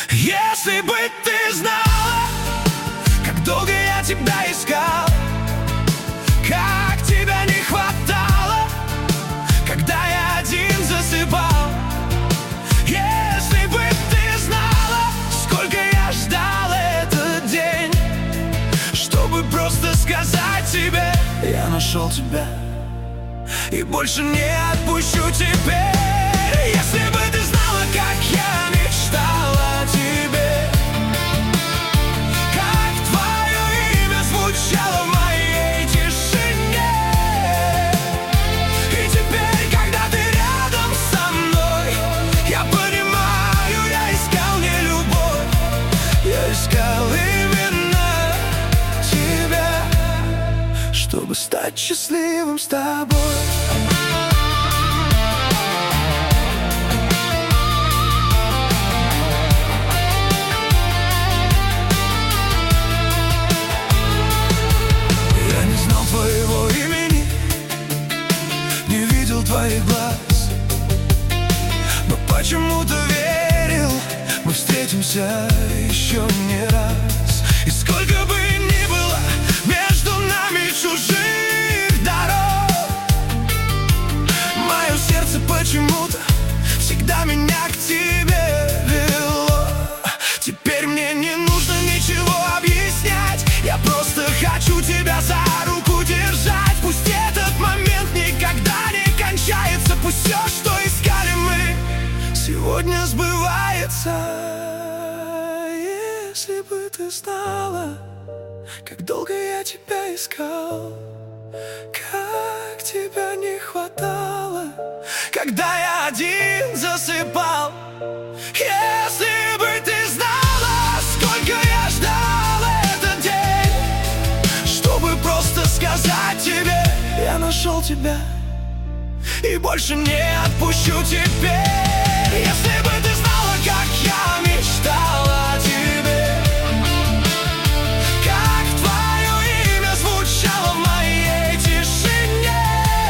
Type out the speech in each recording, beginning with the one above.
Если бы ты знала, как долго я тебя искал, как тебя не хватало, когда я один засыпал. Если бы ты знала, сколько я ждал этот день, чтобы просто сказать тебе: я нашел тебя и больше не отпущу теперь. Если бы ты знала, как я мечтал о тебе, как твое имя звучало в моей тишине. И теперь, когда ты рядом со мной, я понимаю, я искал не любовь, я искал именно тебя, чтобы стать счастливым с тобой. Твоего имени, не видел твоих глаз, но почему-то верил, мы встретимся еще не раз. И сколько бы ни было между нами чужих дорог, мое сердце почему-то всегда меня к тебе вело. Теперь мне не нужно ничего объяснять, я просто хочу тебя за руку держать. Пусть этот момент никогда не кончается, пусть все, что искали мы, сегодня сбывается. Если бы ты знала, как долго я тебя искал, как тебя не хватало, когда я один засыпал. Если бы ты знала, сколько я ждал этот день, чтобы просто сказать тебе: я нашел тебя и больше не отпущу теперь. Если бы ты знала, как я мечтал о тебе, как твое имя звучало в моей тишине.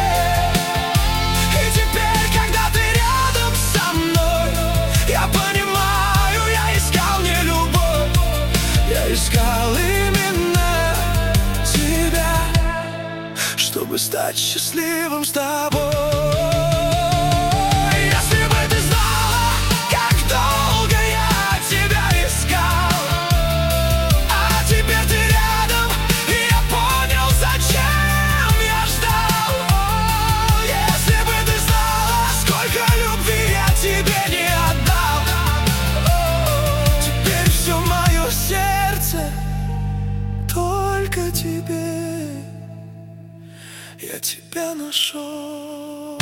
И теперь, когда ты рядом со мной, я понимаю, я искал не любовь, я искал именно тебя, чтобы стать счастливым с тобой. Если бы ты знала, как долго я тебя искал, а теперь ты рядом, и я понял, зачем я ждал. Если бы ты знала, сколько любви я тебе не отдал, теперь все мое сердце только тебе, я тебя нашел.